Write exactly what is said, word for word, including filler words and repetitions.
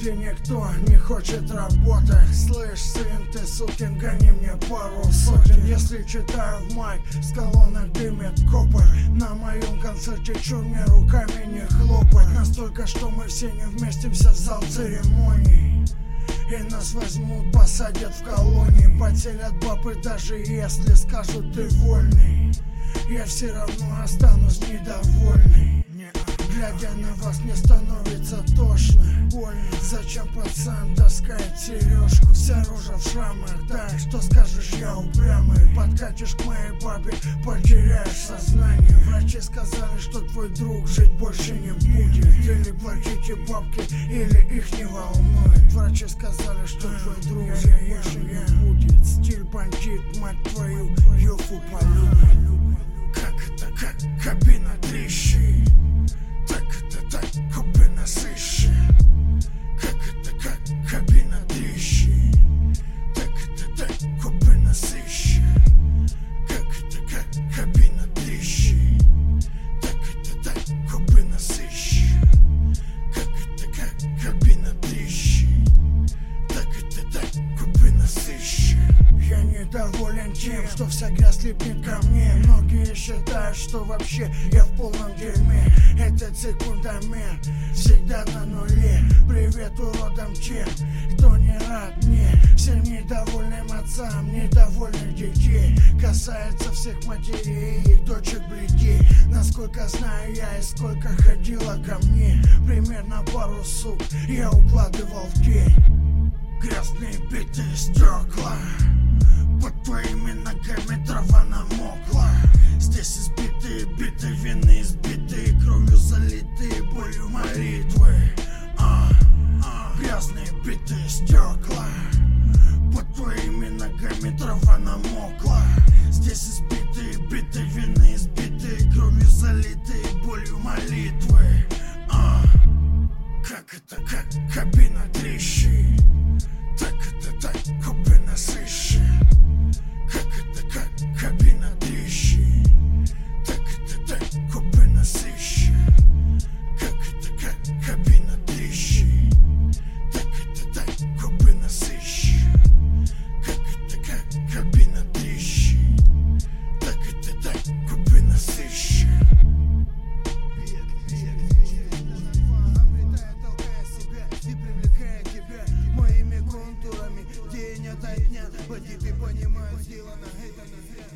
где никто не хочет работать. Слышь, сын, ты сукин, гони мне пару сотен. Если читаю в майк, с колонок дымят копы. На моем концерте чур мне руками не хлопать. Настолько, что мы все не вместимся в зал церемоний. И нас возьмут, посадят в колонии. Потерят бабы, даже если скажут ты вольный. Я все равно останусь недовольный. Глядя на вас, мне становится тошно, больно. Зачем пацан таскает сережку? Вся рожа в шрамах, да, что скажешь, я упрямый. Подкатишь к моей бабе, потеряешь сознание. Врачи сказали, что твой друг жить больше не будет. Или платите бабки, или их не волнует. Врачи сказали, что твой друг жить больше не будет. Стиль бандит, мать твою, юфу полюбит. Как это, как кабина трещит. Так это так, купина сыщет. Как это как кабина трещит. Так это так, купина сыщет. Как это как кабина трещит. Так это так, купина сыщет. Как это как кабина трещит. Так это так, купина сыщет. Я недоволен тем, что вся грязь липнет ко мне. Многие считают, что вообще я в полном дерьме. Этот секундомер всегда на нуле. Привет уродам тем, кто не рад мне. Всем недовольным отцам, недовольных детей. Касается всех матерей и дочек бледей. Насколько знаю я и сколько ходила ко мне. Примерно пару сук я укладывал в день. Грязные битые стекла. Под твоими ногами трава намокла. Здесь избитые биты, вины избитые, кровью залитые, болью молитвы. а, а. Грязные битые стекла. Под твоими ногами трава намокла. Здесь избитые биты, вины избитые, кровью залитые, болью молитвы. а. Как это, как кабина трещит. Так это так, купина сыщет. Как это как кабина трещит. Так это так, купина сыщет. Как это как кабина трещит. Так это так, купина сыщет. Как это как кабина трещит. Так это так, купина сыщет. Обретая, толкая себя и привлекая тебя моими контурами. День ото дня, по тебе понимают, сделано это не зря.